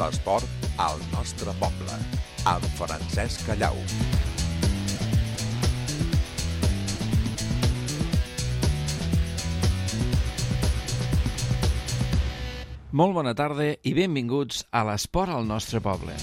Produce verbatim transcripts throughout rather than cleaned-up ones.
L'esport al nostre poble, amb Francesc Callau. Molt bona tarda i benvinguts a l'esport al nostre poble.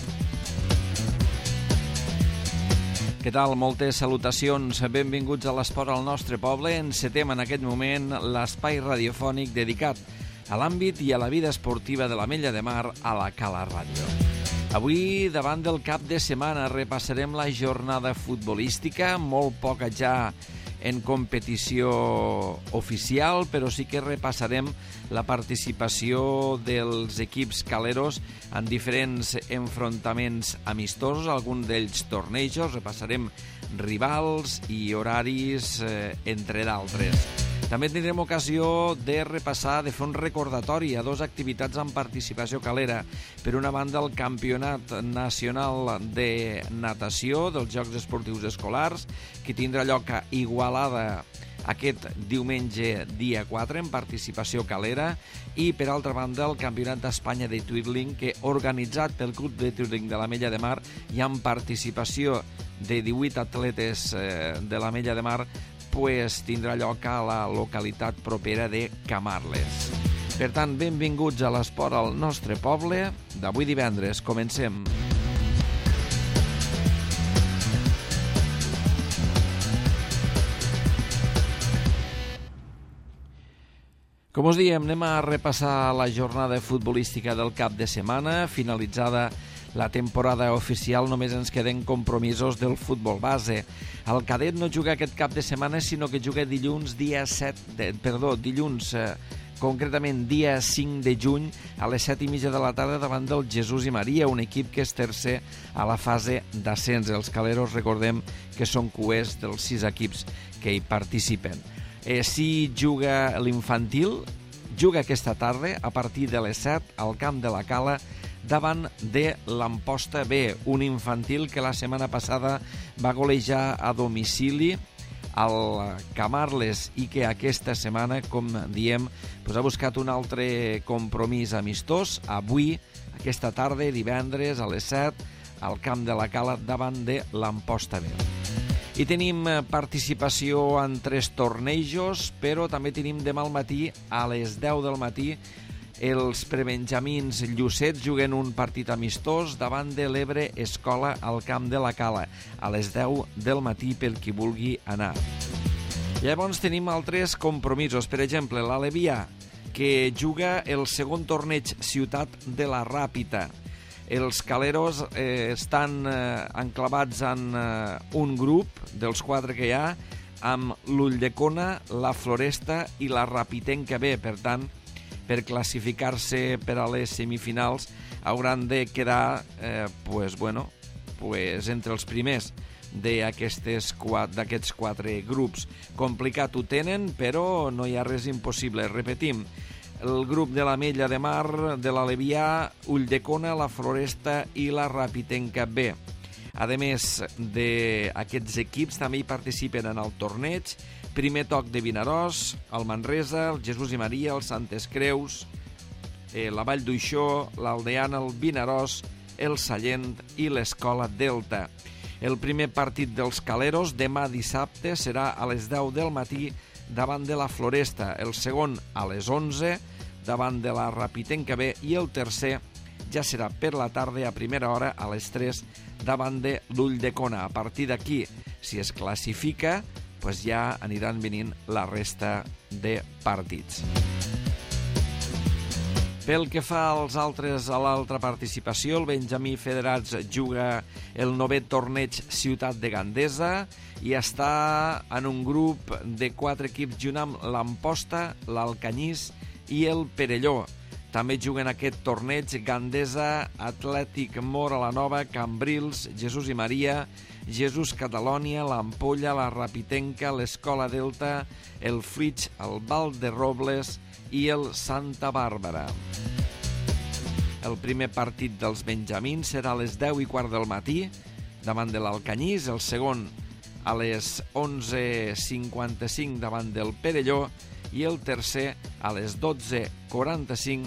Què tal? Moltes salutacions. Benvinguts a l'esport al nostre poble. Encetem en aquest moment l'espai radiofònic dedicat a l'àmbit i a la vida esportiva de l'Ametlla de Mar a la Cala Ràdio. Avui, davant del cap de setmana, repassarem la jornada futbolística, molt poca ja en competició oficial, però sí que repassarem la participació dels equips caleros en diferents enfrontaments amistosos, alguns d'ells tornejos, repassarem rivals i horaris, eh, entre d'altres. També tindrem ocasió de repassar, de fer un recordatori a dues activitats amb participació calera. Per una banda, el Campionat Nacional de Natació dels Jocs Esportius Escolars, que tindrà lloc a Igualada aquest diumenge dia quatre en participació calera, i per altra banda el Campionat d'Espanya de Twirling, que organitzat pel Club de Twirling de l'Ametlla de Mar i amb participació de divuit atletes eh, de l'Ametlla de Mar, pues tindrà lloc a la localitat propera de Camarles. Per tant, benvinguts a l'esport al nostre poble. D'avui divendres comencem. Com us diem, anem a repassar la jornada futbolística del cap de setmana. Finalitzada la temporada oficial, només ens queden compromisos del futbol base. El cadet no juga aquest cap de setmana, sinó que juga dilluns dia set, de, perdó, dilluns eh, concretament dia cinc de juny a les set i mitja de la tarda davant del Jesús i Maria, un equip que és tercer a la fase d'ascens. Els caleros, recordem que són cuers dels sis equips que hi participen. Eh, si juga l'infantil, juga aquesta tarda a partir de les set al camp de la Cala davant de l'Amposta B, un infantil que la setmana passada va golejar a domicili al Camarles i que aquesta setmana, com diem, doncs ha buscat un altre compromís amistós avui, aquesta tarda, divendres a les set, al camp de la Cala davant de l'Amposta B. I tenim participació en tres tornejos, però també tenim demà al matí, a les deu del matí, els prebenjamins Llucets juguen un partit amistós davant de l'Ebre Escola al camp de la Cala, a les deu del matí pel qui vulgui anar. Llavors tenim altres compromisos, per exemple, l'Alevià, que juga el segon torneig Ciutat de la Ràpita. Els caleros eh, estan eh, enclavats en eh, un grup dels quatre que hi ha, amb l'Ulldecona, la Floresta i la Rapitenca B. Per tant, per classificar-se per a les semifinals hauran de quedar eh, pues, bueno, pues, entre els primers d'aquests quatre, quatre grups. Complicat ho tenen, però no hi ha res impossible. Repetim, el grup de l'Ametlla de Mar, de l'Alevià, Ulldecona, la Floresta i la Rapitenca B. A més d'aquests equips també hi participen en el torneig Primer Toc de Vinaròs, el Manresa, el Jesús i Maria, el Santes Creus, eh, la Vall d'Uixó, l'Aldeana, el Vinaròs, el Sallent i l'Escola Delta. El primer partit dels caleros demà dissabte serà a les deu del matí davant de la Floresta, el segon a les onze davant de la Rapitenca B i el tercer ja serà per la tarda a primera hora a les tres davant de l'Ulldecona. A partir d'aquí, si es classifica, pues ja aniran venint la resta de partits. Pel que fa als altres, a l'altra participació, el Benjamí Federats juga el novè torneig Ciutat de Gandesa i està en un grup de quatre equips junt amb l'Amposta, l'Alcanyís i el Perelló. També juguen aquest torneig Gandesa, Atlètic Mora la Nova, Cambrils, Jesús i Maria, Jesús Catalònia, l'Ampolla, la Rapitenca, l'Escola Delta, el Flix, el Val de Robles i el Santa Bàrbara. El primer partit dels benjamins serà a les deu i quart del matí davant de l'Alcanyís, el segon a les onze cinquanta-cinc davant del Perelló i el tercer a les dotze quaranta-cinc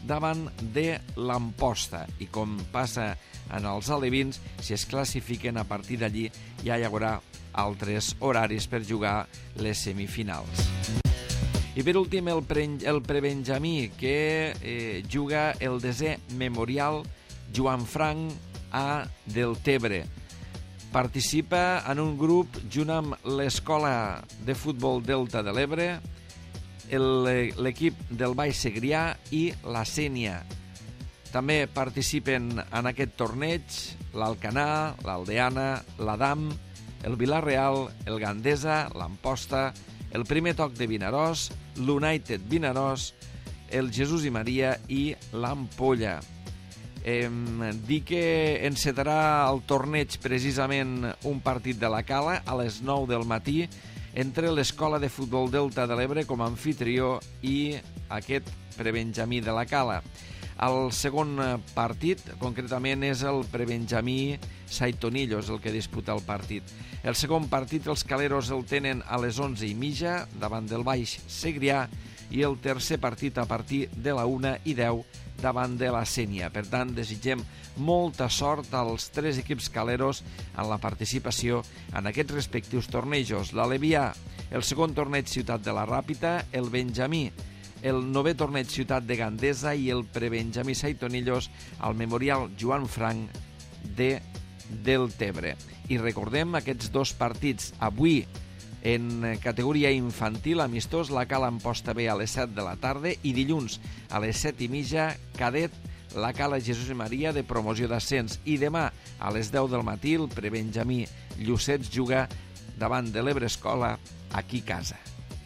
davant de l'Amposta. I com passa en els alevins, si es classifiquen a partir d'allí ja hi haurà altres horaris per jugar les semifinals. I per últim, el, pre el prebenjamí, que eh, juga el desè Memorial Joan Frank a Deltebre. Participa en un grup junt amb l'Escola de Futbol Delta de l'Ebre, l'equip del Baix Segrià i la Sénia. També participen en aquest torneig l'Alcanar, l'Aldeana, l'Adam, el Vila-real, el Gandesa, l'Amposta, el Primer Toc de Vinaròs, l'United Vinaròs, el Jesús i Maria i l'Ampolla. Eh, dir que encetarà el torneig precisament un partit de la Cala a les nou del matí entre l'Escola de Futbol Delta de l'Ebre com a anfitrió i aquest prebenjamí de la Cala. El segon partit, concretament, és el prebenjamí Saitonillos, el que disputa el partit. El segon partit els caleros el tenen a les onze i mitja davant del Baix Segrià i el tercer partit a partir de la una i deu davant de la Sénia. Per tant, desitgem molta sort als tres equips caleros en la participació en aquests respectius tornejos. L'Alevià, el segon torneig Ciutat de la Ràpita, el Benjamí, el novè torneig Ciutat de Gandesa i el prebenjamí Saitonillos al Memorial Joan Frank de Deltebre. I recordem aquests dos partits avui en categoria infantil, amistós, la Cala Amposta B a les set de la tarda i dilluns a les set i mitja, cadet, la Cala Jesús i Maria de promoció d'ascens. I demà a les deu del matí el prebenjamí Llucets juga davant de l'Ebre Escola aquí a casa.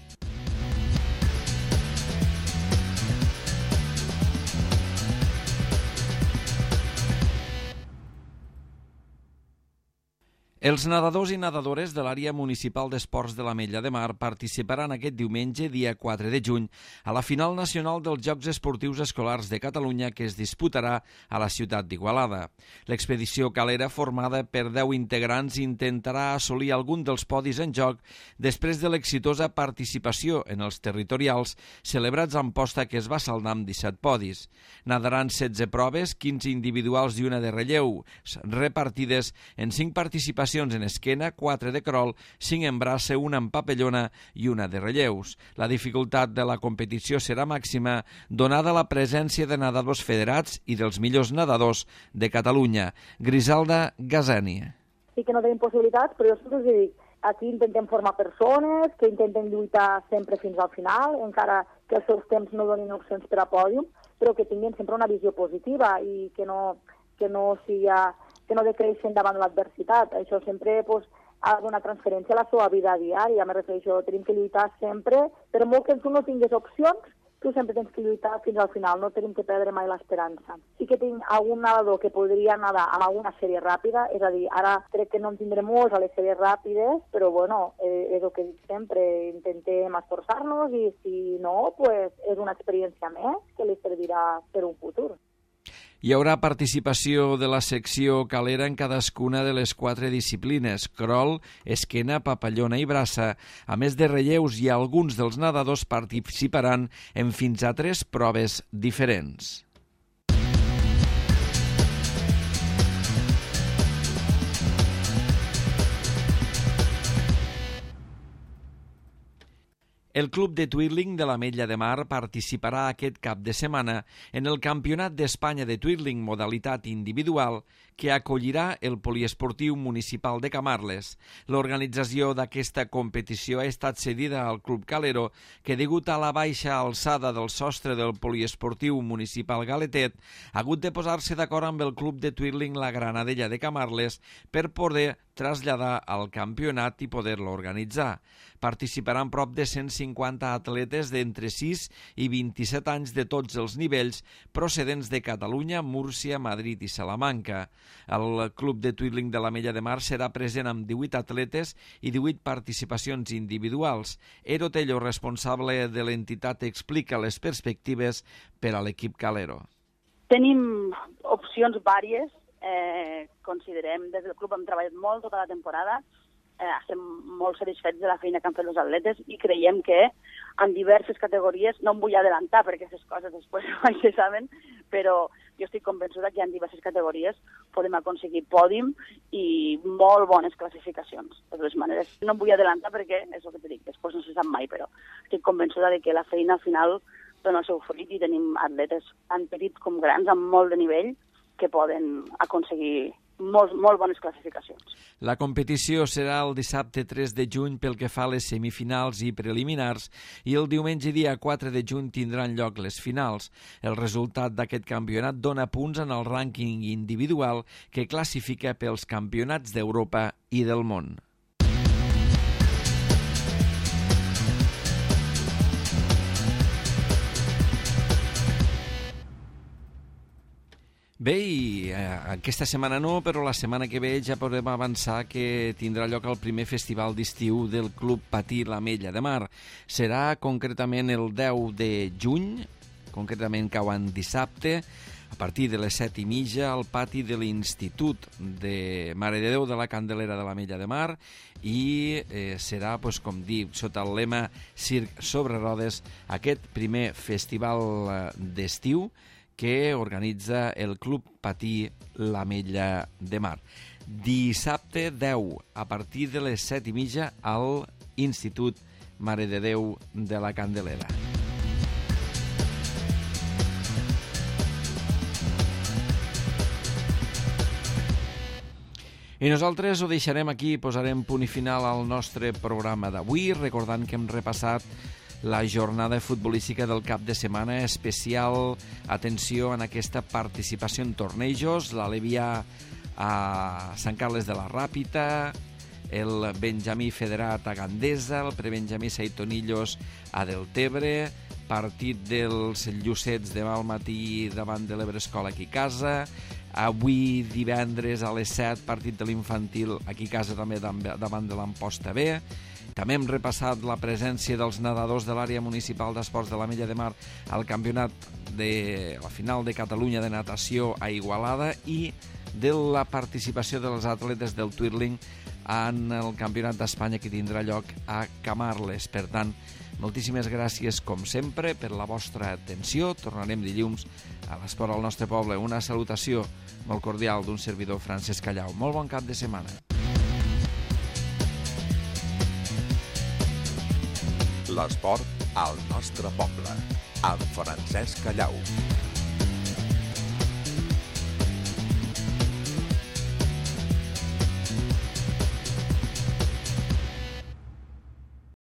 Els nedadors i nedadores de l'àrea municipal d'esports de l'Ametlla de Mar participaran aquest diumenge, dia quatre de juny, a la final nacional dels Jocs Esportius Escolars de Catalunya que es disputarà a la ciutat d'Igualada. L'expedició calera, formada per deu integrants, intentarà assolir algun dels podis en joc després de l'exitosa participació en els territorials celebrats a Amposta, que es va saldar amb disset podis. Nadaran setze proves, quinze individuals i una de relleu, repartides en cinc participacions en esquena, quatre de crol, cinc en braça, una en papellona i una de relleus. La dificultat de la competició serà màxima, donada la presència de nedadors federats i dels millors nedadors de Catalunya. Griselda Gazani. Sí que no tenim possibilitats, però jo sempre us dic, aquí intentem formar persones que intenten lluitar sempre fins al final, encara que els seus temps no donin opcions per a pòdium, però que tinguin sempre una visió positiva i que no, que no sigui... que no decreixen davant l'adversitat. Això sempre pues, ha d'una transferència a la seva vida diària. Me refereixo, tenim que lluitar sempre, per molt que tu no tinguis opcions, tu sempre tens que lluitar fins al final, no tenim que perdre mai l'esperança. Sí que tinc algun nedador que podria nedar amb alguna sèrie ràpida, és a dir, ara crec que no en tindrem molts a les sèries ràpides, però bueno, eh, és el que dic sempre, intentem esforçar-nos i si no, pues, és una experiència més que li servirà per un futur. Hi haurà participació de la secció calera en cadascuna de les quatre disciplines, crol, esquena, papallona i braça. A més de relleus, i alguns dels nedadors participaran en fins a tres proves diferents. El Club de Twirling de l'Ametlla de Mar participarà aquest cap de setmana en el Campionat d'Espanya de Twirling modalitat individual que acollirà el Poliesportiu Municipal de Camarles. L'organització d'aquesta competició ha estat cedida al Club Calero, que degut a la baixa alçada del sostre del Poliesportiu Municipal Galetet ha hagut de posar-se d'acord amb el Club de Twirling La Granadella de Camarles per poder traslladar al campionat i poder-lo organitzar. Participaran prop de cent cinquanta atletes d'entre sis i vint-i-set anys de tots els nivells procedents de Catalunya, Múrcia, Madrid i Salamanca. El Club de Twirling de l'Ametlla de Mar serà present amb divuit atletes i divuit participacions individuals. Ero Tello, responsable de l'entitat, explica les perspectives per a l'equip calero. Tenim opcions vàries. Eh, considerem, des del club hem treballat molt tota la temporada eh, estem molt satisfets de la feina que han fet els atletes i creiem que en diverses categories, no em vull adelantar perquè aquestes coses després mai se saben, però jo estic convençuda que en diverses categories podem aconseguir pòdium i molt bones classificacions. De totes maneres, no em vull adelantar perquè és el que t'he dit, després no se sap mai, però estic convençuda de que la feina al final dona el seu fruit i tenim atletes tant petits com grans amb molt de nivell que poden aconseguir molt, molt bones classificacions. La competició serà el dissabte tres de juny pel que fa a les semifinals i preliminars i el diumenge dia quatre de juny tindran lloc les finals. El resultat d'aquest campionat dona punts en el rànquing individual que classifica pels campionats d'Europa i del món. Bé, i eh, aquesta setmana no, però la setmana que ve ja podem avançar que tindrà lloc el primer festival d'estiu del Club Patí l'Ametlla de Mar. Serà concretament el deu de juny, concretament cau en dissabte, a partir de les set i mitja al pati de l'Institut de Mare de Déu de la Candelera de l'Ametlla de Mar i eh, serà, doncs, com dic, sota el lema Circ sobre rodes, aquest primer festival eh, d'estiu que organitza el Club Patí l'Ametlla de Mar. Dissabte deu, a partir de les set i mitja, al Institut Mare de Déu de la Candelera. I nosaltres ho deixarem aquí, posarem punt i final al nostre programa d'avui, recordant que hem repassat la jornada futbolística del cap de setmana, especial atenció en aquesta participació en tornejos, l'Alevià a Sant Carles de la Ràpita, el Benjamí Federat a Gandesa, el Prebenjamí Saitonillos a Deltebre, partit dels Llucets demà al matí davant de l'Ebrescola aquí a casa, avui divendres a les set, partit de l'infantil aquí a casa també davant de l'Amposta B. També hem repassat la presència dels nedadors de l'àrea municipal d'esports de l'Ametlla de Mar al campionat de la final de Catalunya de natació a Igualada i de la participació dels atletes del Twirling en el campionat d'Espanya que tindrà lloc a Camarles. Per tant, moltíssimes gràcies, com sempre, per la vostra atenció. Tornarem dilluns a l'Esport al nostre poble. Una salutació molt cordial d'un servidor, Francesc Callau. Molt bon cap de setmana. L'esport al nostre poble, amb Francesc Callau.